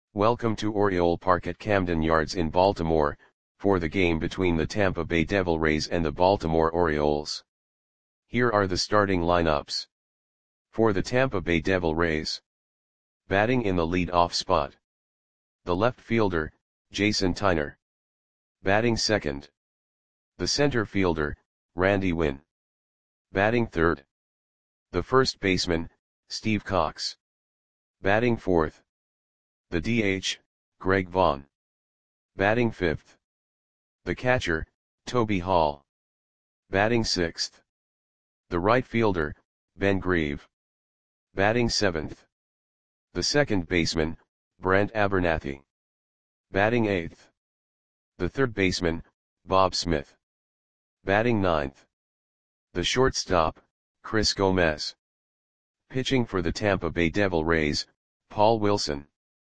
Welcome to Oriole Park at Camden Yards in Baltimore, for the game between the Tampa Bay Devil Rays and the Baltimore Orioles. Here are the starting lineups. For the Tampa Bay Devil Rays. Batting in the lead-off spot. The left fielder, Jason Tyner. Batting second. The center fielder, Randy Winn. Batting third. The first baseman, Steve Cox. Batting fourth. The DH, Greg Vaughn. Batting fifth. The catcher, Toby Hall. Batting sixth. The right fielder, Ben Grieve. Batting seventh. The second baseman, Brent Abernathy. Batting eighth. The third baseman, Bob Smith. Batting ninth. The shortstop, Chris Gomez. Pitching for the Tampa Bay Devil Rays, Paul Wilson.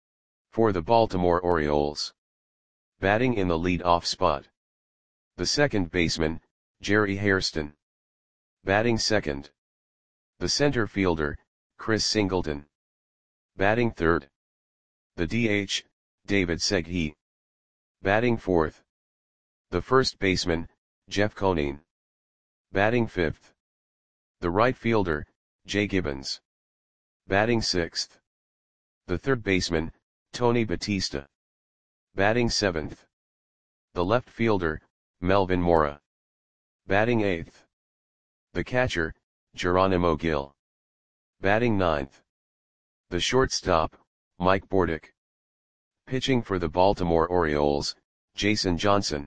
For the Baltimore Orioles. Batting in the lead-off spot. The second baseman, Jerry Hairston. Batting second. The center fielder, Chris Singleton. Batting third. The DH, David Seghi. Batting fourth. The first baseman, Jeff Conine. Batting fifth. The right fielder, Jay Gibbons. Batting sixth. The third baseman, Tony Batista. Batting seventh. The left fielder, Melvin Mora. Batting eighth. The catcher, Geronimo Gil. Batting ninth. The shortstop, Mike Bordick. Pitching for the Baltimore Orioles, Jason Johnson.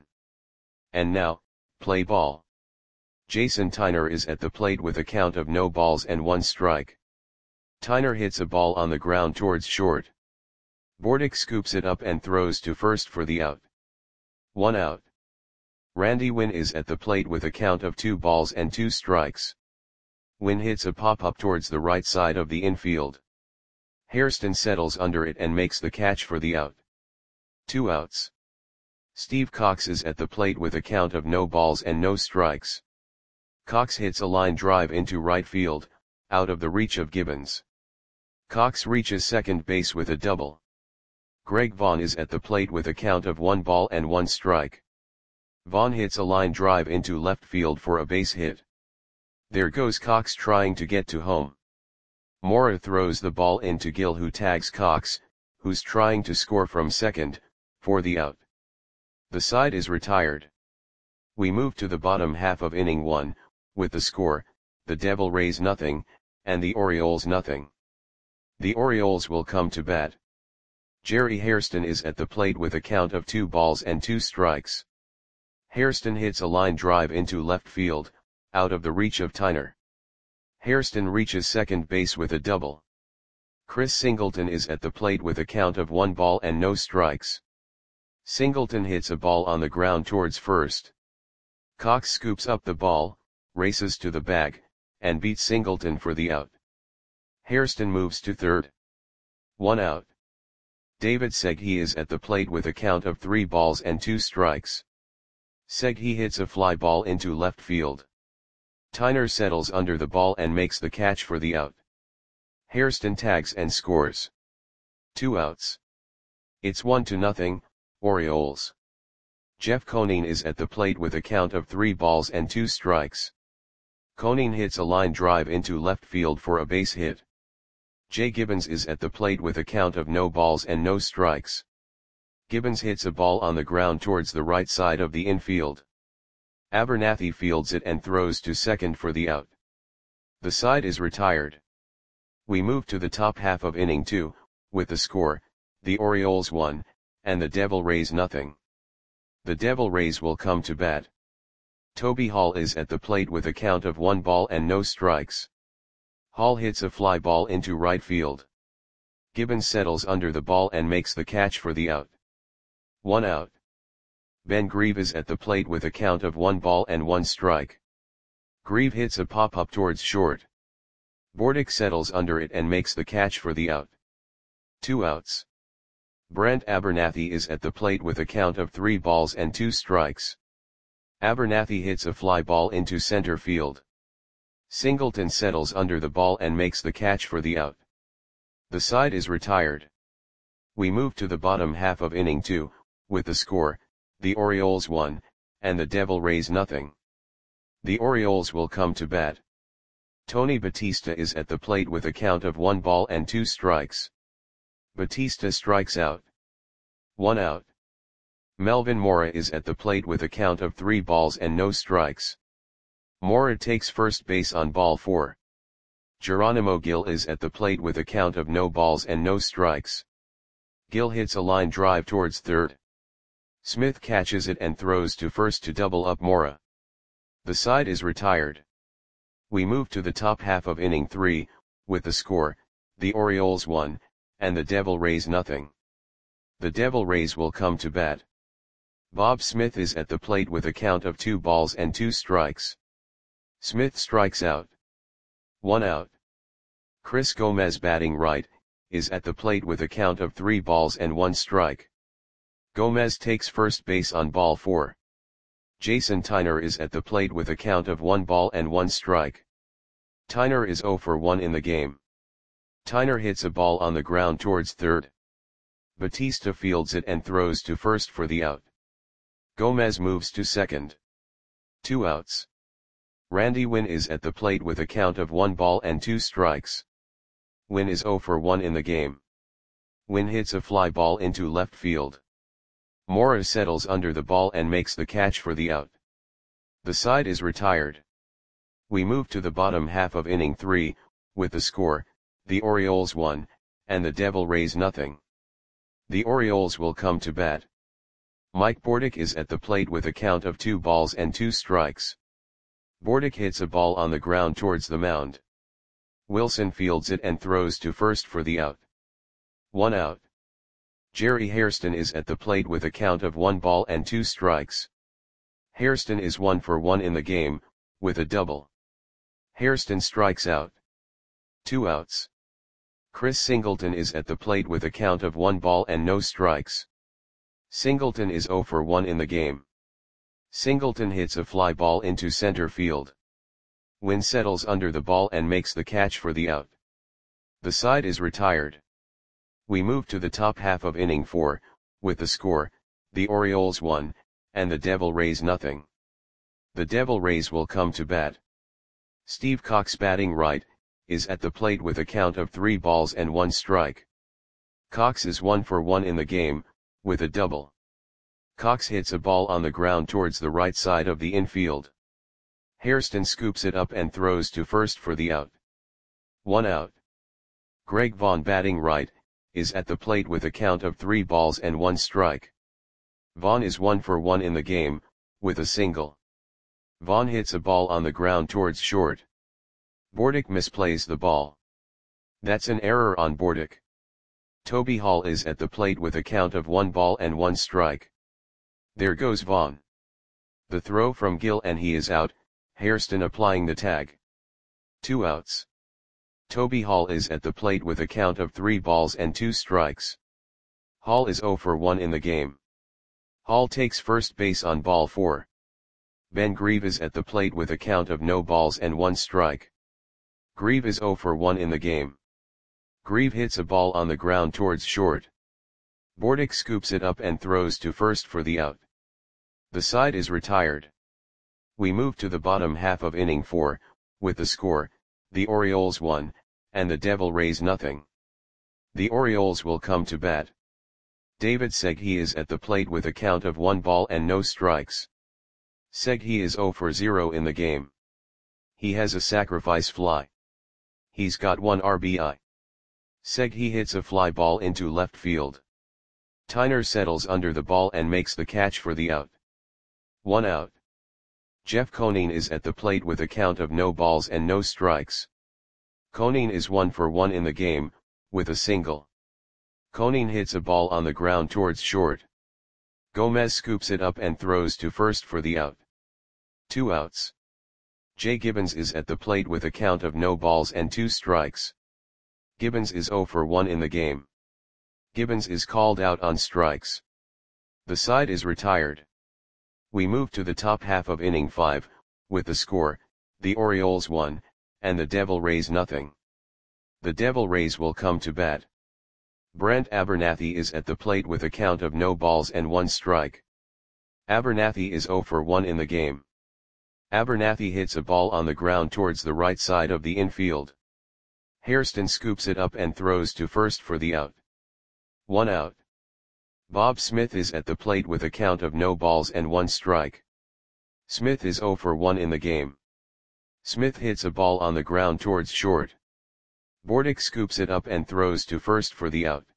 And now, play ball. Jason Tyner is at the plate with a count of no balls and 1 strike. Tyner hits a ball on the ground towards short. Bordick scoops it up and throws to first for the out. 1 out. Randy Winn is at the plate with a count of 2 balls and 2 strikes. Winn hits a pop-up towards the right side of the infield. Hairston settles under it and makes the catch for the out. 2 outs. Steve Cox is at the plate with a count of no balls and no strikes. Cox hits a line drive into right field, out of the reach of Gibbons. Cox reaches second base with a double. Greg Vaughn is at the plate with a count of 1 ball and 1 strike. Vaughn hits a line drive into left field for a base hit. There goes Cox trying to get to home. Mora throws the ball into Gil, who tags Cox, who's trying to score from second, for the out. The side is retired. We move to the bottom half of inning 1, with the score, the Devil Rays nothing, and the Orioles nothing. The Orioles will come to bat. Jerry Hairston is at the plate with a count of 2 balls and 2 strikes. Hairston hits a line drive into left field, out of the reach of Tyner. Hairston reaches second base with a double. Chris Singleton is at the plate with a count of 1 ball and no strikes. Singleton hits a ball on the ground towards first. Cox scoops up the ball, races to the bag, and beats Singleton for the out. Hairston moves to third. 1 out. David Seghi is at the plate with a count of 3 balls and 2 strikes. Seghi hits a fly ball into left field. Tyner settles under the ball and makes the catch for the out. Hairston tags and scores. 2 outs. It's 1-0, Orioles. Jeff Conine is at the plate with a count of 3 balls and 2 strikes. Conine hits a line drive into left field for a base hit. Jay Gibbons is at the plate with a count of no balls and no strikes. Gibbons hits a ball on the ground towards the right side of the infield. Abernathy fields it and throws to second for the out. The side is retired. We move to the top half of inning 2, with the score, the Orioles 1, and the Devil Rays nothing. The Devil Rays will come to bat. Toby Hall is at the plate with a count of 1 ball and no strikes. Hall hits a fly ball into right field. Gibbons settles under the ball and makes the catch for the out. 1 out. Ben Grieve is at the plate with a count of 1 ball and 1 strike. Grieve hits a pop-up towards short. Bordick settles under it and makes the catch for the out. 2 outs. Brent Abernathy is at the plate with a count of 3 balls and 2 strikes. Abernathy hits a fly ball into center field. Singleton settles under the ball and makes the catch for the out. The side is retired. We move to the bottom half of inning 2, with the score, the Orioles 1, and the Devil Rays nothing. The Orioles will come to bat. Tony Batista is at the plate with a count of 1 ball and 2 strikes. Batista strikes out. 1 out. Melvin Mora is at the plate with a count of 3 balls and no strikes. Mora takes first base on ball 4. Geronimo Gil is at the plate with a count of no balls and no strikes. Gil hits a line drive towards third. Smith catches it and throws to first to double up Mora. The side is retired. We move to the top half of inning 3, with the score, the Orioles 1, and the Devil Rays nothing. The Devil Rays will come to bat. Bob Smith is at the plate with a count of 2 balls and 2 strikes. Smith strikes out. 1 out. Chris Gomez, batting right, is at the plate with a count of 3 balls and 1 strike. Gomez takes first base on ball 4. Jason Tyner is at the plate with a count of 1 ball and 1 strike. Tyner is 0 for 1 in the game. Tyner hits a ball on the ground towards third. Batista fields it and throws to first for the out. Gomez moves to second. 2 outs. Randy Winn is at the plate with a count of 1 ball and 2 strikes. Winn is 0 for 1 in the game. Winn hits a fly ball into left field. Mora settles under the ball and makes the catch for the out. The side is retired. We move to the bottom half of inning 3, with the score, the Orioles 1, and the Devil Rays nothing. The Orioles will come to bat. Mike Bordick is at the plate with a count of 2 balls and 2 strikes. Bordick hits a ball on the ground towards the mound. Wilson fields it and throws to first for the out. 1 out. Jerry Hairston is at the plate with a count of 1 ball and 2 strikes. Hairston is 1 for 1 in the game, with a double. Hairston strikes out. 2 outs. Chris Singleton is at the plate with a count of 1 ball and no strikes. Singleton is 0 for 1 in the game. Singleton hits a fly ball into center field. Winn settles under the ball and makes the catch for the out. The side is retired. We move to the top half of inning 4, with the score, the Orioles 1, and the Devil Rays nothing. The Devil Rays will come to bat. Steve Cox, batting right, is at the plate with a count of 3 balls and 1 strike. Cox is 1 for 1 in the game, with a double. Cox hits a ball on the ground towards the right side of the infield. Hairston scoops it up and throws to first for the out. 1 out. Greg Vaughn, batting right, is at the plate with a count of 3 balls and 1 strike. Vaughn is 1 for 1 in the game, with a single. Vaughn hits a ball on the ground towards short. Bordick misplays the ball. That's an error on Bordick. Toby Hall is at the plate with a count of 1 ball and 1 strike. There goes Vaughn. The throw from Gil and he is out, Hairston applying the tag. 2 outs. Toby Hall is at the plate with a count of 3 balls and 2 strikes. Hall is 0 for 1 in the game. Hall takes first base on ball 4. Ben Grieve is at the plate with a count of no balls and 1 strike. Grieve is 0 for 1 in the game. Grieve hits a ball on the ground towards short. Bordick scoops it up and throws to first for the out. The side is retired. We move to the bottom half of inning 4, with the score, the Orioles 1, and the Devil Rays nothing. The Orioles will come to bat. David Segui is at the plate with a count of 1 ball and no strikes. Segui is 0 for 0 in the game. He has a sacrifice fly. He's got 1 RBI. Segui hits a fly ball into left field. Tyner settles under the ball and makes the catch for the out. 1 out. Jeff Conine is at the plate with a count of no balls and no strikes. Conine is 1 for 1 in the game, with a single. Conine hits a ball on the ground towards short. Gomez scoops it up and throws to first for the out. 2 outs. Jay Gibbons is at the plate with a count of no balls and 2 strikes. Gibbons is 0 for 1 in the game. Gibbons is called out on strikes. The side is retired. We move to the top half of inning 5, with the score, the Orioles 1, and the Devil Rays nothing. The Devil Rays will come to bat. Brent Abernathy is at the plate with a count of no balls and 1 strike. Abernathy is 0 for 1 in the game. Abernathy hits a ball on the ground towards the right side of the infield. Hairston scoops it up and throws to first for the out. 1 out. Bob Smith is at the plate with a count of no balls and 1 strike. Smith is 0 for 1 in the game. Smith hits a ball on the ground towards short. Bordick scoops it up and throws to first for the out.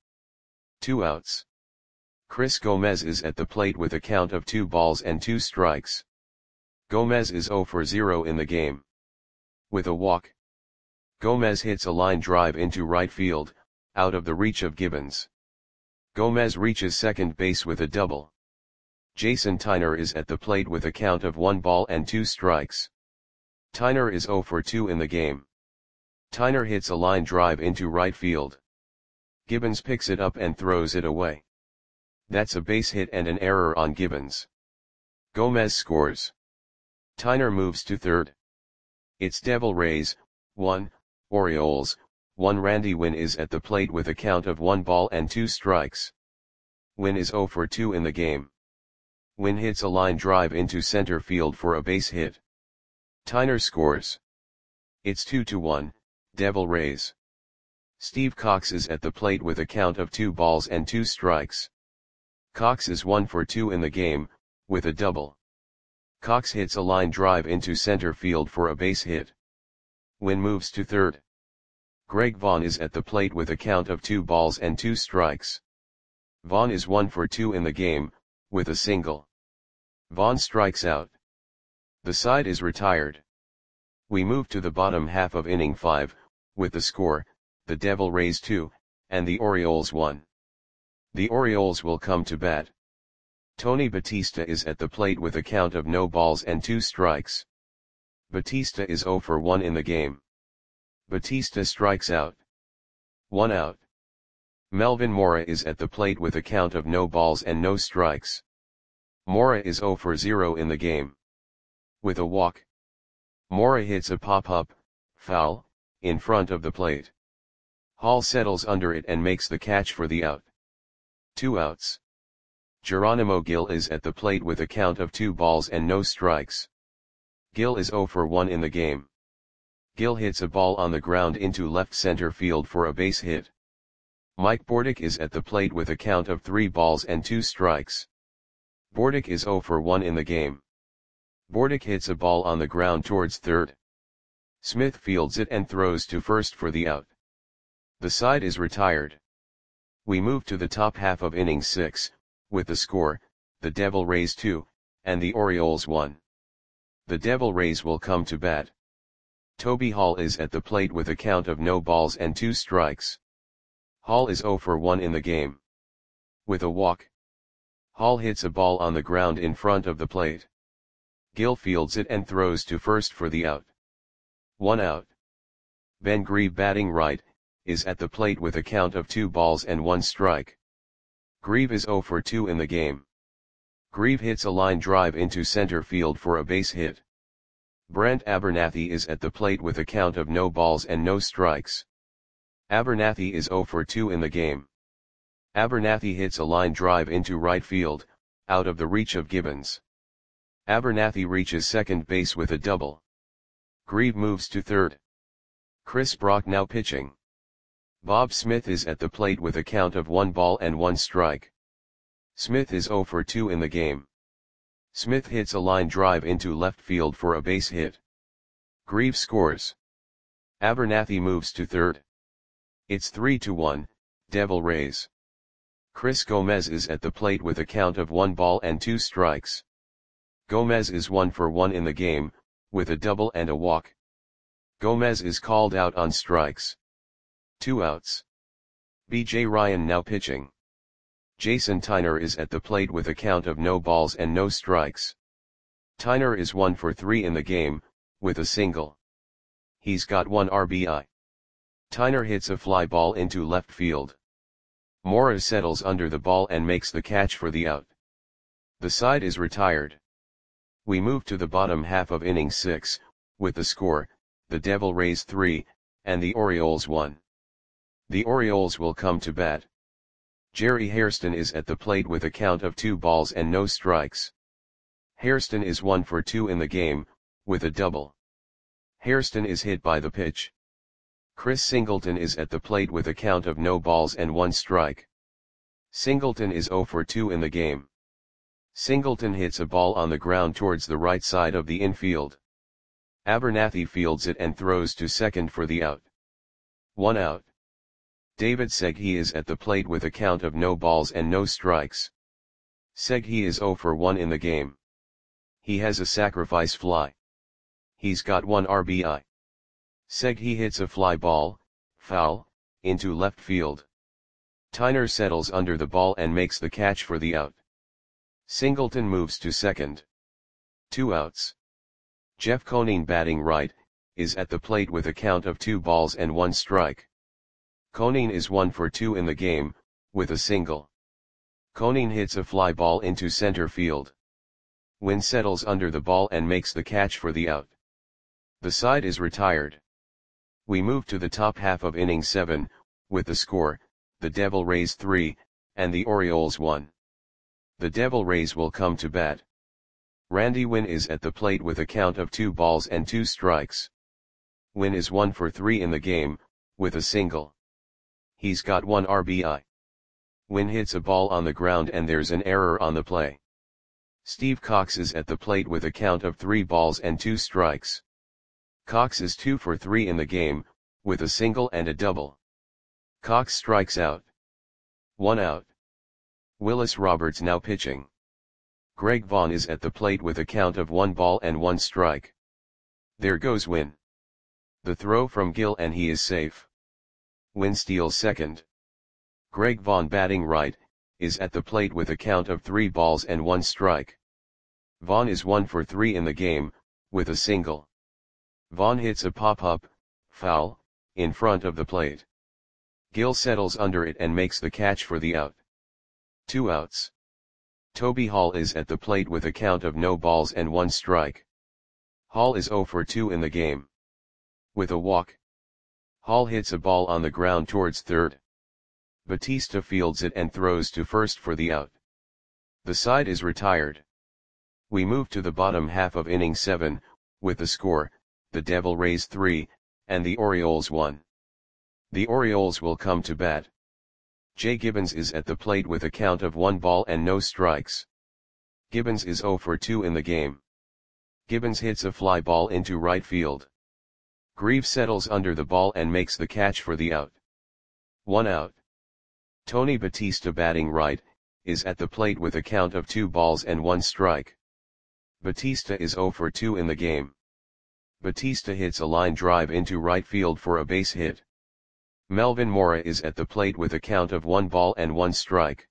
2 outs. Chris Gomez is at the plate with a count of 2 balls and 2 strikes. Gomez is 0 for 0 in the game. With a walk, Gomez hits a line drive into right field, out of the reach of Gibbons. Gomez reaches second base with a double. Jason Tyner is at the plate with a count of 1 ball and 2 strikes. Tyner is 0 for 2 in the game. Tyner hits a line drive into right field. Gibbons picks it up and throws it away. That's a base hit and an error on Gibbons. Gomez scores. Tyner moves to third. It's Devil Rays, 1, Orioles, 1. Randy Winn is at the plate with a count of 1 ball and 2 strikes. Winn is 0 for 2 in the game. Winn hits a line drive into center field for a base hit. Tyner scores. It's 2-1, Devil Rays. Steve Cox is at the plate with a count of 2 balls and 2 strikes. Cox is 1 for 2 in the game, with a double. Cox hits a line drive into center field for a base hit. Winn moves to third. Greg Vaughn is at the plate with a count of 2 balls and 2 strikes. Vaughn is 1 for 2 in the game, with a single. Vaughn strikes out. The side is retired. We move to the bottom half of inning 5, with the score, the Devil Rays 2, and the Orioles 1. The Orioles will come to bat. Tony Batista is at the plate with a count of no balls and 2 strikes. Batista is 0 for 1 in the game. Batista strikes out. 1 out. Melvin Mora is at the plate with a count of no balls and no strikes. Mora is 0 for 0 in the game. With a walk, Mora hits a pop-up, foul, in front of the plate. Hall settles under it and makes the catch for the out. 2 outs. Geronimo Gil is at the plate with a count of 2 balls and no strikes. Gil is 0 for 1 in the game. Gil hits a ball on the ground into left center field for a base hit. Mike Bordick is at the plate with a count of 3 balls and 2 strikes. Bordick is 0 for 1 in the game. Bordick hits a ball on the ground towards third. Smith fields it and throws to first for the out. The side is retired. We move to the top half of inning 6, with the score, the Devil Rays 2, and the Orioles 1. The Devil Rays will come to bat. Toby Hall is at the plate with a count of no balls and 2 strikes. Hall is 0 for 1 in the game. With a walk, Hall hits a ball on the ground in front of the plate. Gil fields it and throws to first for the out. 1 out. Ben Grieve, batting right, is at the plate with a count of 2 balls and 1 strike. Grieve is 0 for 2 in the game. Grieve hits a line drive into center field for a base hit. Brent Abernathy is at the plate with a count of no balls and no strikes. Abernathy is 0 for 2 in the game. Abernathy hits a line drive into right field, out of the reach of Gibbons. Abernathy reaches second base with a double. Grieve moves to third. Chris Brock now pitching. Bob Smith is at the plate with a count of 1 ball and 1 strike. Smith is 0 for 2 in the game. Smith hits a line drive into left field for a base hit. Grieve scores. Abernathy moves to third. It's 3-1, Devil Rays. Chris Gomez is at the plate with a count of 1 ball and 2 strikes. Gomez is 1 for 1 in the game, with a double and a walk. Gomez is called out on strikes. 2 outs. B.J. Ryan now pitching. Jason Tyner is at the plate with a count of no balls and no strikes. Tyner is 1 for 3 in the game, with a single. He's got 1 RBI. Tyner hits a fly ball into left field. Mora settles under the ball and makes the catch for the out. The side is retired. We move to the bottom half of inning 6, with the score, the Devil Rays 3, and the Orioles 1. The Orioles will come to bat. Jerry Hairston is at the plate with a count of 2 balls and no strikes. Hairston is 1 for 2 in the game, with a double. Hairston is hit by the pitch. Chris Singleton is at the plate with a count of no balls and 1 strike. Singleton is 0 for 2 in the game. Singleton hits a ball on the ground towards the right side of the infield. Abernathy fields it and throws to second for the out. 1 out. David Seghi is at the plate with a count of no balls and no strikes. Seghi is 0 for 1 in the game. He has a sacrifice fly. He's got 1 RBI. Seghi hits a fly ball, foul, into left field. Tyner settles under the ball and makes the catch for the out. Singleton moves to second. 2 outs. Jeff Conine, batting right, is at the plate with a count of 2 balls and 1 strike. Conine is 1 for 2 in the game, with a single. Conine hits a fly ball into center field. Wynn settles under the ball and makes the catch for the out. The side is retired. We move to the top half of inning 7, with the score, the Devil Rays 3, and the Orioles 1. The Devil Rays will come to bat. Randy Wynn is at the plate with a count of 2 balls and 2 strikes. Wynn is 1 for 3 in the game, with a single. He's got 1 RBI. Wynn hits a ball on the ground and there's an error on the play. Steve Cox is at the plate with a count of 3 balls and 2 strikes. Cox is 2 for 3 in the game, with a single and a double. Cox strikes out. 1 out. Willis Roberts now pitching. Greg Vaughn is at the plate with a count of 1 ball and 1 strike. There goes Wynn. The throw from Gill and he is safe. Wynn steals second. Greg Vaughn, batting right, is at the plate with a count of 3 balls and 1 strike. Vaughn is 1 for 3 in the game, with a single. Vaughn hits a pop-up, foul, in front of the plate. Gill settles under it and makes the catch for the out. 2 outs. Toby Hall is at the plate with a count of no balls and 1 strike. Hall is 0 for 2 in the game. With a walk. Hall hits a ball on the ground towards third. Batista fields it and throws to first for the out. The side is retired. We move to the bottom half of inning 7, with the score, the Devil Rays 3, and the Orioles 1. The Orioles will come to bat. Jay Gibbons is at the plate with a count of 1 ball and no strikes. Gibbons is 0 for 2 in the game. Gibbons hits a fly ball into right field. Grieve settles under the ball and makes the catch for the out. 1 out. Tony Batista, batting right, is at the plate with a count of 2 balls and 1 strike. Batista is 0 for 2 in the game. Batista hits a line drive into right field for a base hit. Melvin Mora is at the plate with a count of 1 ball and 1 strike.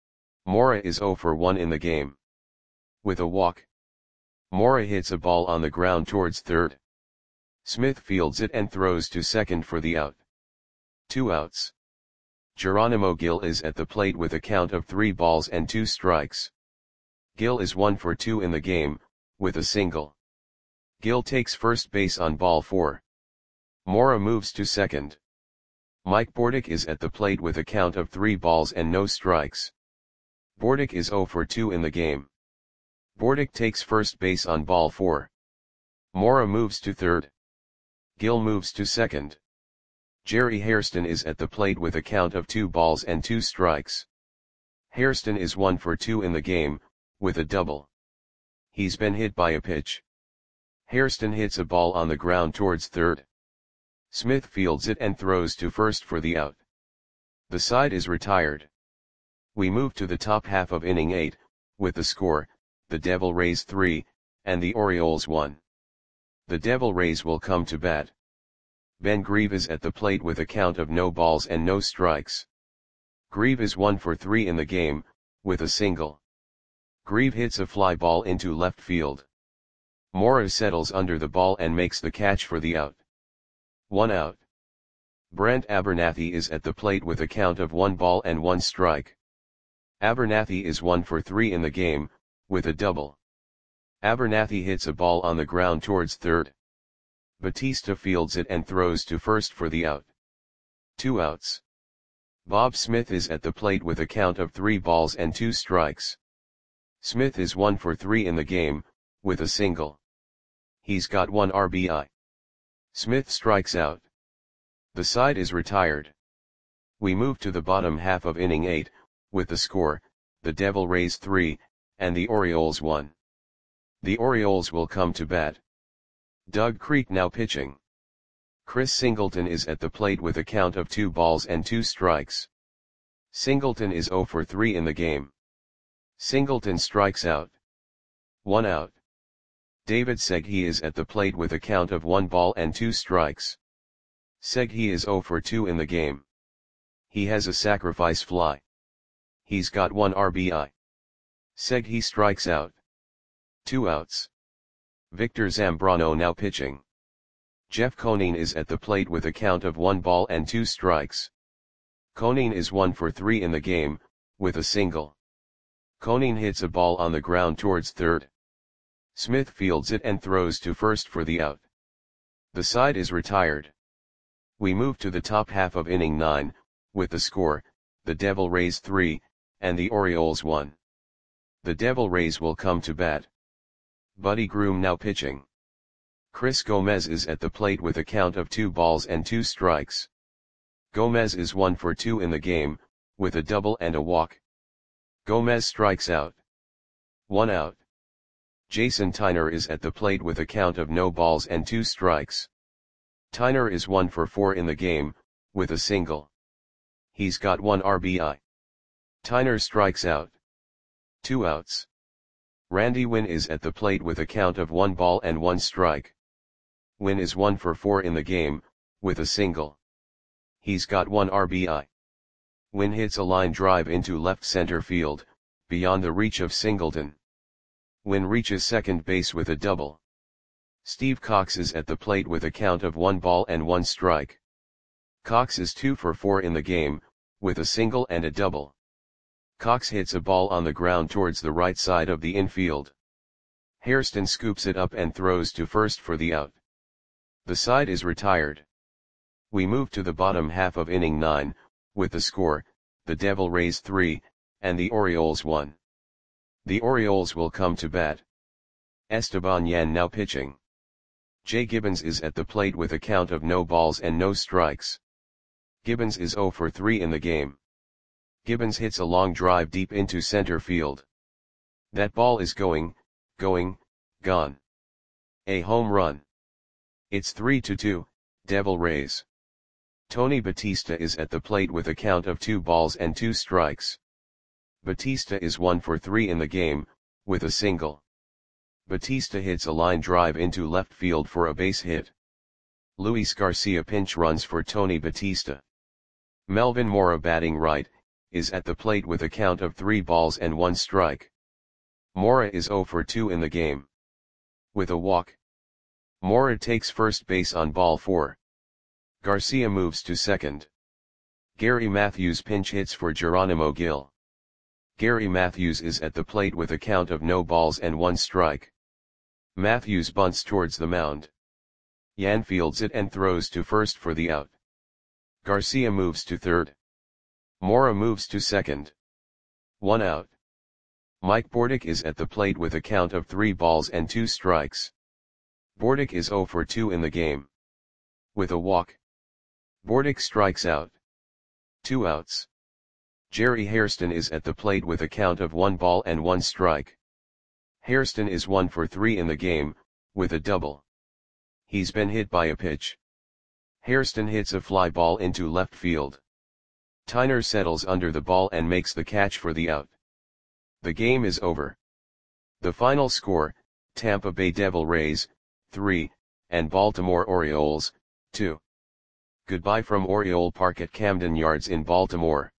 Mora is 0 for 1 in the game. With a walk. Mora hits a ball on the ground towards third. Smith fields it and throws to second for the out. 2 outs. Geronimo Gil is at the plate with a count of 3 balls and 2 strikes. Gil is 1 for 2 in the game, with a single. Gil takes first base on ball 4. Mora moves to second. Mike Bordick is at the plate with a count of 3 balls and no strikes. Bordick is 0 for 2 in the game. Bordick takes first base on ball 4. Mora moves to third. Gil moves to second. Jerry Hairston is at the plate with a count of 2 balls and 2 strikes. Hairston is 1 for 2 in the game, with a double. He's been hit by a pitch. Hairston hits a ball on the ground towards third. Smith fields it and throws to first for the out. The side is retired. We move to the top half of inning 8, with the score, the Devil Rays 3, and the Orioles 1. The Devil Rays will come to bat. Ben Grieve is at the plate with a count of no balls and no strikes. Grieve is 1 for 3 in the game, with a single. Grieve hits a fly ball into left field. Mora settles under the ball and makes the catch for the out. 1 out. Brent Abernathy is at the plate with a count of 1 ball and 1 strike. Abernathy is 1 for 3 in the game, with a double. Abernathy hits a ball on the ground towards third. Batista fields it and throws to first for the out. 2 outs. Bob Smith is at the plate with a count of 3 balls and 2 strikes. Smith is 1 for 3 in the game, with a single. He's got 1 RBI. Smith strikes out. The side is retired. We move to the bottom half of inning 8, with the score, the Devil Rays 3, and the Orioles 1. The Orioles will come to bat. Doug Creek now pitching. Chris Singleton is at the plate with a count of 2 balls and 2 strikes. Singleton is 0 for 3 in the game. Singleton strikes out. 1 out. David Segui is at the plate with a count of 1 ball and 2 strikes. Segui is 0 for 2 in the game. He has a sacrifice fly. He's got 1 RBI. Segui strikes out. 2 outs. Victor Zambrano now pitching. Jeff Conine is at the plate with a count of 1 ball and 2 strikes. Conine is 1 for 3 in the game, with a single. Conine hits a ball on the ground towards third. Smith fields it and throws to first for the out. The side is retired. We move to the top half of inning 9, with the score, the Devil Rays 3, and the Orioles 1. The Devil Rays will come to bat. Buddy Groom now pitching. Chris Gomez is at the plate with a count of 2 balls and 2 strikes. Gomez is 1 for 2 in the game, with a double and a walk. Gomez strikes out. 1 out. Jason Tyner is at the plate with a count of no balls and 2 strikes. Tyner is 1 for 4 in the game, with a single. He's got 1 RBI. Tyner strikes out. 2 outs. Randy Winn is at the plate with a count of 1 ball and 1 strike. Winn is 1 for 4 in the game, with a single. He's got 1 RBI. Winn hits a line drive into left center field, beyond the reach of Singleton. Winn reaches second base with a double. Steve Cox is at the plate with a count of 1 ball and 1 strike. Cox is 2 for 4 in the game, with a single and a double. Cox hits a ball on the ground towards the right side of the infield. Hairston scoops it up and throws to first for the out. The side is retired. We move to the bottom half of inning 9, with the score, the Devil Rays 3, and the Orioles 1. The Orioles will come to bat. Esteban Yan now pitching. Jay Gibbons is at the plate with a count of no balls and no strikes. Gibbons is 0 for 3 in the game. Gibbons hits a long drive deep into center field. That ball is gone. A home run. It's 3-2, Devil Rays. Tony Batista is at the plate with a count of 2 balls and 2 strikes. Batista is 1 for 3 in the game, with a single. Batista hits a line drive into left field for a base hit. Luis Garcia pinch runs for Tony Batista. Melvin Mora batting right, is at the plate with a count of 3 balls and 1 strike. Mora is 0 for 2 in the game. With a walk. Mora takes first base on ball 4. Garcia moves to second. Gary Matthews pinch hits for Geronimo Gil. Gary Matthews is at the plate with a count of no balls and 1 strike. Matthews bunts towards the mound. Yan fields it and throws to first for the out. Garcia moves to third. Mora moves to second. 1 out. Mike Bordick is at the plate with a count of 3 balls and 2 strikes. Bordick is 0 for 2 in the game. With a walk. Bordick strikes out. 2 outs. Jerry Hairston is at the plate with a count of 1 ball and 1 strike. Hairston is 1 for 3 in the game, with a double. He's been hit by a pitch. Hairston hits a fly ball into left field. Tyner settles under the ball and makes the catch for the out. The game is over. The final score, Tampa Bay Devil Rays, 3, and Baltimore Orioles, 2. Goodbye from Oriole Park at Camden Yards in Baltimore.